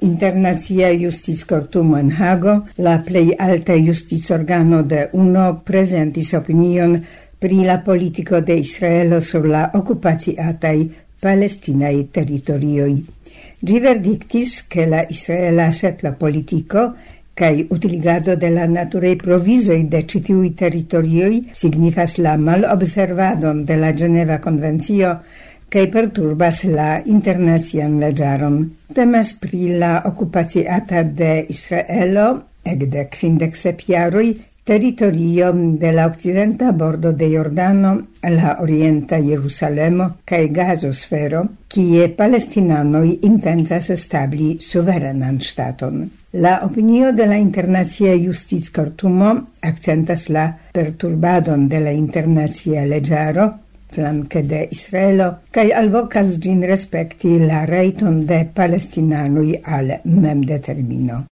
Internacia Justizkortumo en Hago, la plej alta justizorgano de UNO, prezentis opinion pri la politico de Israelo sur la okupaciataj palestinaj teritorioj. Ĝi verdiktis, ke la israela setla politico kaj utiligado de la naturaj provizoj de ĉi tiuj teritorioj signifas la malobservadon de la Ĝeneva konvencio kaj perturbas la internacian leĝaron. Temas pri la okupaciata de Israelo ekde 57 jaroj teritorio de la occidenta bordo de Jordano, la orienta Jerusalemo kaj Gazosfero, kie palestinanoj intencas establi suverenan ŝtaton. La opinio de la Internacia Justizkortumo akcentas la perturbadon de la internacia leĝaro flanke de Israelo kaj alvokas ĝin respekti la rajton de palestinanoj al memdetermino.